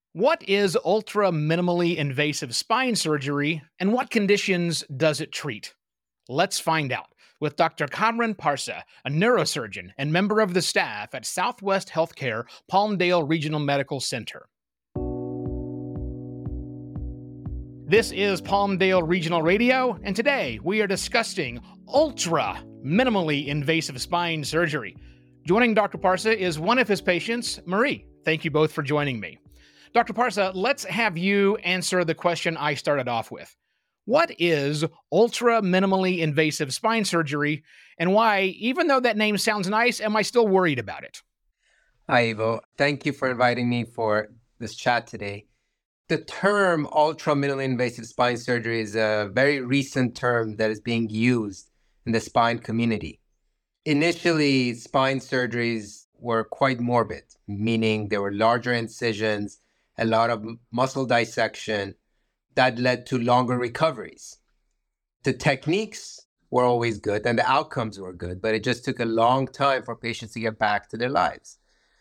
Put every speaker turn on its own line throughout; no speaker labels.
What is ultra minimally invasive spine surgery and what conditions does it treat? Let's find out with Dr. Kamran Parsa, a neurosurgeon and member of the staff at Southwest Healthcare Palmdale Regional Medical Center. This is Palmdale Regional Radio, and today we are discussing ultra minimally invasive spine surgery. Joining Dr. Parsa is one of his patients, Marie. Thank you both for joining me. Dr. Parsa, let's have you answer the question I started off with. What is ultra minimally invasive spine surgery, and why, even though that name sounds nice, am I still worried about it?
Hi, Ivo. Thank you for inviting me for this chat today. The term ultra minimally invasive spine surgery is a very recent term that is being used in the spine community. Initially, spine surgeries were quite morbid, meaning there were larger incisions, a lot of muscle dissection that led to longer recoveries. The techniques were always good and the outcomes were good, but it just took a long time for patients to get back to their lives.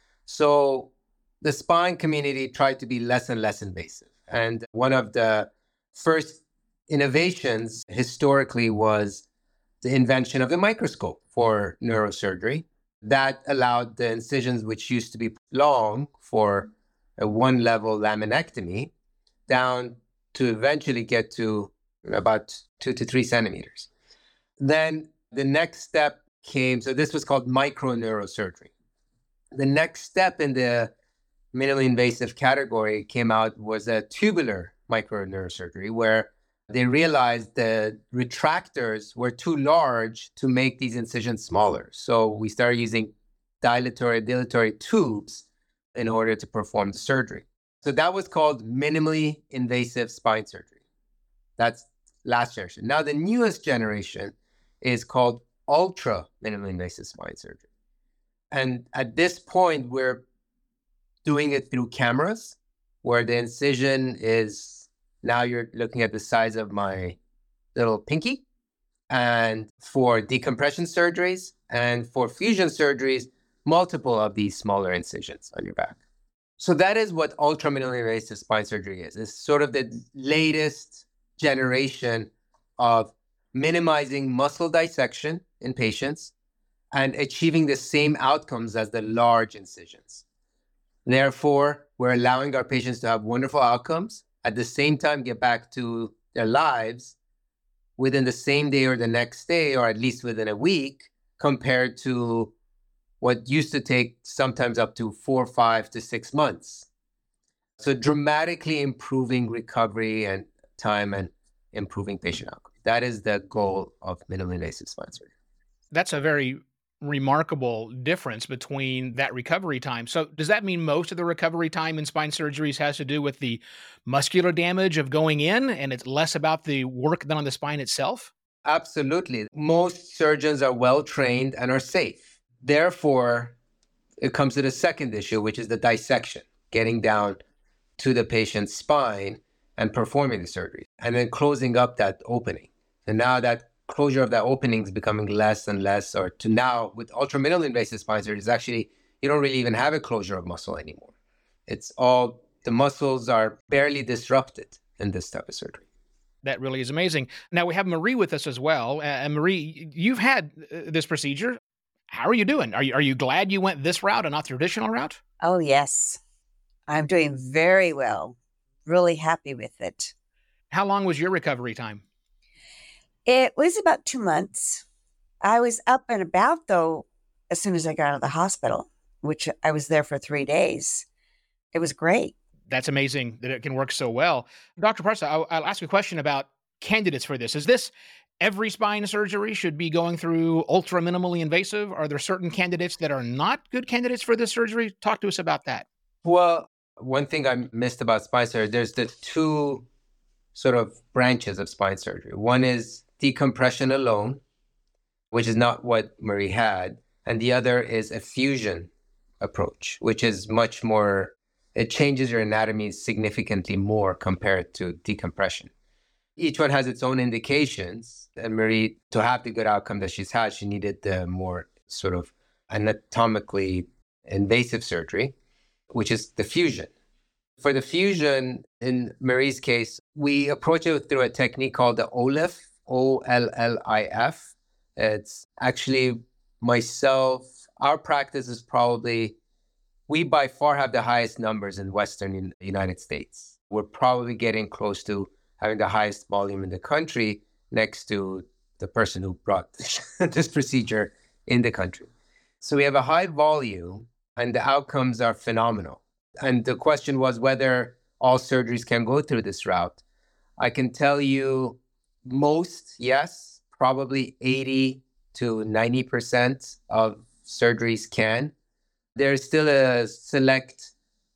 So the spine community tried to be less and less invasive. And one of the first innovations historically was the invention of the microscope for neurosurgery that allowed the incisions, which used to be long for a one-level laminectomy, down to eventually get to about 2 to 3 centimeters. Then the next step came, so this was called microneurosurgery. The next step in the minimally invasive category came out was a tubular microneurosurgery, where they realized the retractors were too large to make these incisions smaller. So we started using dilatory tubes in order to perform the surgery. So that was called minimally invasive spine surgery. That's last generation. Now the newest generation is called ultra minimally invasive spine surgery. And at this point, we're doing it through cameras where the incision is, now you're looking at the size of my little pinky. And for decompression surgeries and for fusion surgeries, multiple of these smaller incisions on your back. So that is what ultra minimally invasive spine surgery is. It's sort of the latest generation of minimizing muscle dissection in patients and achieving the same outcomes as the large incisions. Therefore, we're allowing our patients to have wonderful outcomes, at the same time get back to their lives within the same day or the next day, or at least within a week, compared to what used to take sometimes up to 4, 5 to 6 months. So dramatically improving recovery and time and improving patient outcome. That is the goal of minimally invasive spine surgery.
That's a very remarkable difference between that recovery time. So does that mean most of the recovery time in spine surgeries has to do with the muscular damage of going in and it's less about the work done on the spine itself?
Absolutely. Most surgeons are well trained and are safe. Therefore, it comes to the second issue, which is the dissection, getting down to the patient's spine and performing the surgery, and then closing up that opening. And now that closure of that opening is becoming less and less, or to now with ultra minimally invasive spine surgery, is actually, you don't really even have a closure of muscle anymore. It's all, the muscles are barely disrupted in this type of surgery.
That really is amazing. Now we have Marie with us as well. And Marie, you've had this procedure. How are you doing? Are you glad you went this route and not the traditional route?
Oh, yes. I'm doing very well. Really happy with it.
How long was your recovery time?
It was about 2 months. I was up and about, though, as soon as I got out of the hospital, which I was there for 3 days. It was great.
That's amazing that it can work so well. Dr. Parsa, I'll ask a question about candidates for this. Is this every spine surgery should be going through ultra minimally invasive? Are there certain candidates that are not good candidates for this surgery? Talk to us about that.
Well, one thing I missed about spine surgery, there's the two sort of branches of spine surgery. One is decompression alone, which is not what Marie had. And the other is a fusion approach, which is much more, it changes your anatomy significantly more compared to decompression. Each one has its own indications. And Marie, to have the good outcome that she's had, she needed the more sort of anatomically invasive surgery, which is the fusion. For the fusion, in Marie's case, we approach it through a technique called the OLIF, OLLIF. It's actually myself, our practice is probably, we by far have the highest numbers in Western United States. We're probably getting close to having the highest volume in the country next to the person who brought this procedure in the country. So we have a high volume and the outcomes are phenomenal. And the question was whether all surgeries can go through this route. I can tell you most, yes, probably 80 to 90% of surgeries can. There's still a select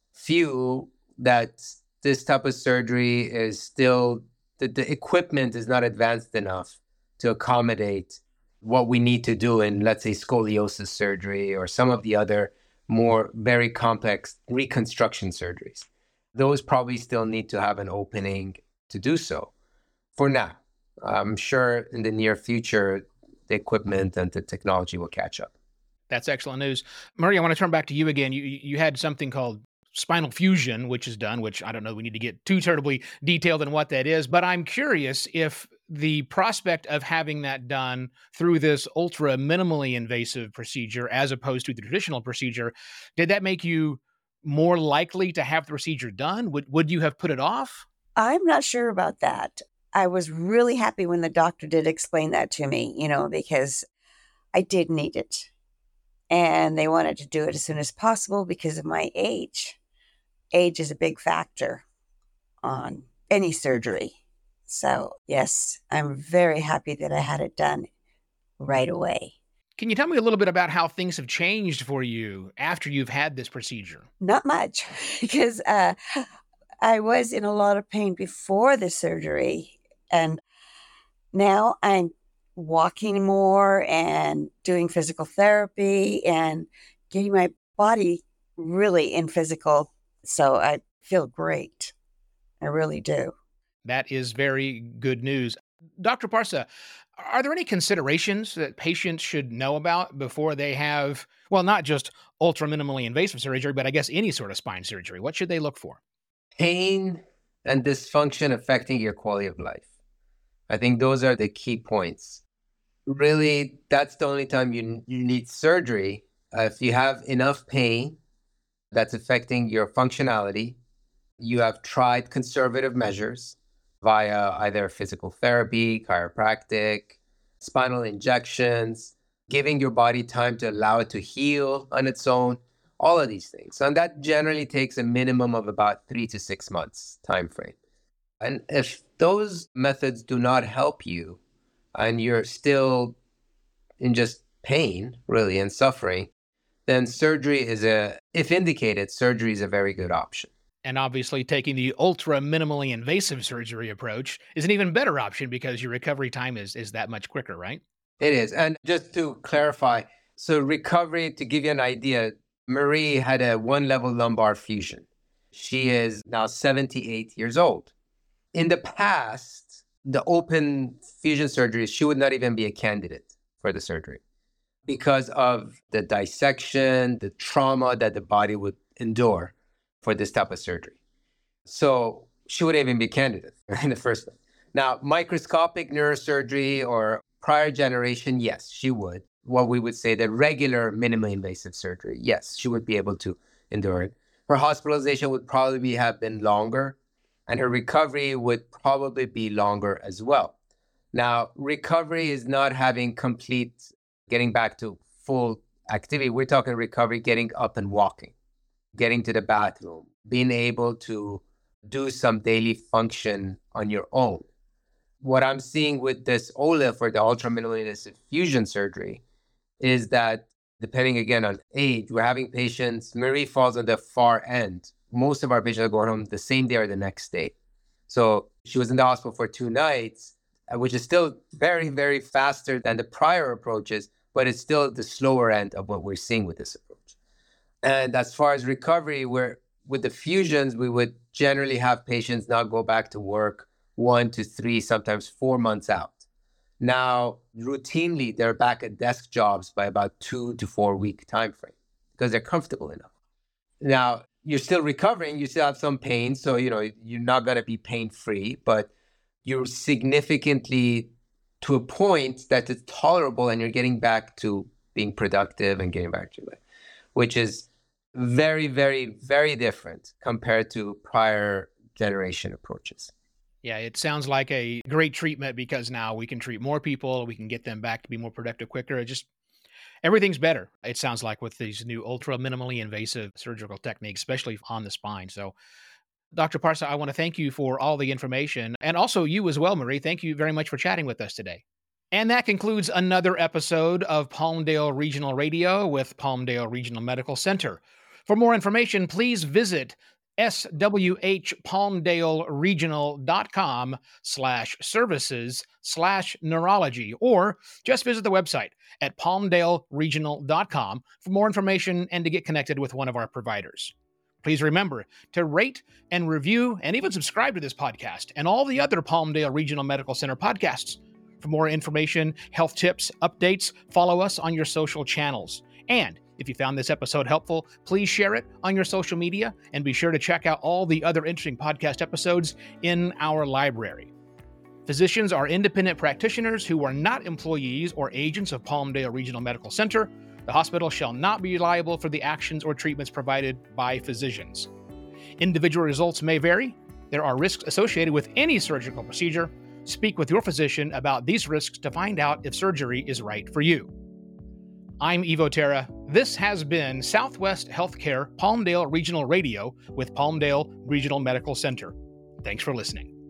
few that this type of surgery is still, the equipment is not advanced enough to accommodate what we need to do in, let's say, scoliosis surgery or some of the other more very complex reconstruction surgeries. Those probably still need to have an opening to do so for now. I'm sure in the near future, the equipment and the technology will catch up.
That's excellent news. Marie, I want to turn back to you again. You had something called spinal fusion, which is done, which I don't know, we need to get too terribly detailed in what that is, but I'm curious if the prospect of having that done through this ultra minimally invasive procedure, as opposed to the traditional procedure, did that make you more likely to have the procedure done? Would you have put it off?
I'm not sure about that. I was really happy when the doctor did explain that to me, because I did need it. And they wanted to do it as soon as possible because of my age. Age is a big factor on any surgery. So, yes, I'm very happy that I had it done right away.
Can you tell me a little bit about how things have changed for you after you've had this procedure?
Not much, because I was in a lot of pain before the surgery. And now I'm walking more and doing physical therapy and getting my body really in physical. So I feel great. I really do.
That is very good news. Dr. Parsa, are there any considerations that patients should know about before they have, well, not just ultra minimally invasive surgery, but I guess any sort of spine surgery? What should they look for?
Pain and dysfunction affecting your quality of life. I think those are the key points. Really, that's the only time you need surgery. If you have enough pain that's affecting your functionality, you have tried conservative measures via either physical therapy, chiropractic, spinal injections, giving your body time to allow it to heal on its own, all of these things. And that generally takes a minimum of about 3 to 6 months time frame. And if those methods do not help you and you're still in just pain, really, and suffering, then surgery if indicated, surgery is a very good option.
And obviously taking the ultra minimally invasive surgery approach is an even better option because your recovery time is that much quicker, right?
It is. And just to clarify, so recovery, to give you an idea, Marie had a 1-level lumbar fusion. She is now 78 years old. In the past, the open fusion surgeries, she would not even be a candidate for the surgery because of the dissection, the trauma that the body would endure for this type of surgery. So she wouldn't even be a candidate in the first place. Now, microscopic neurosurgery or prior generation, yes, she would. What we would say the regular minimally invasive surgery, yes, she would be able to endure it. Her hospitalization would probably have been longer, and her recovery would probably be longer as well. Now, recovery is not having getting back to full activity. We're talking recovery, getting up and walking, getting to the bathroom, being able to do some daily function on your own. What I'm seeing with this OLIF or the ultra minimally invasive fusion surgery is that depending again on age, we're having patients, Marie falls on the far end. Most of our patients are going home the same day or the next day. So she was in the hospital for 2 nights, which is still very, very faster than the prior approaches, but it's still the slower end of what we're seeing with this approach. And as far as recovery, with the fusions, we would generally have patients not go back to work 1 to 3, sometimes 4 months out. Now, routinely, they're back at desk jobs by about 2 to 4 week time frame because they're comfortable enough. Now, you're still recovering, you still have some pain. So, you're not going to be pain-free, but you're significantly to a point that it's tolerable and you're getting back to being productive and getting back to it, which is very, very, very different compared to prior generation approaches.
Yeah, it sounds like a great treatment because now we can treat more people. We can get them back to be more productive quicker. Everything's better, it sounds like, with these new ultra minimally invasive surgical techniques, especially on the spine. So, Dr. Parsa, I want to thank you for all the information, and also you as well, Marie. Thank you very much for chatting with us today. And that concludes another episode of Palmdale Regional Radio with Palmdale Regional Medical Center. For more information, please visit swhpalmdaleregional.com/services/neurology, or just visit the website at palmdaleregional.com for more information and to get connected with one of our providers. Please remember to rate and review and even subscribe to this podcast and all the other Palmdale Regional Medical Center podcasts. For more information, health tips, updates, follow us on your social channels. And if you found this episode helpful, please share it on your social media and be sure to check out all the other interesting podcast episodes in our library. Physicians are independent practitioners who are not employees or agents of Palmdale Regional Medical Center. The hospital shall not be liable for the actions or treatments provided by physicians. Individual results may vary. There are risks associated with any surgical procedure. Speak with your physician about these risks to find out if surgery is right for you. I'm Evo Terra. This has been Southwest Healthcare Palmdale Regional Radio with Palmdale Regional Medical Center. Thanks for listening.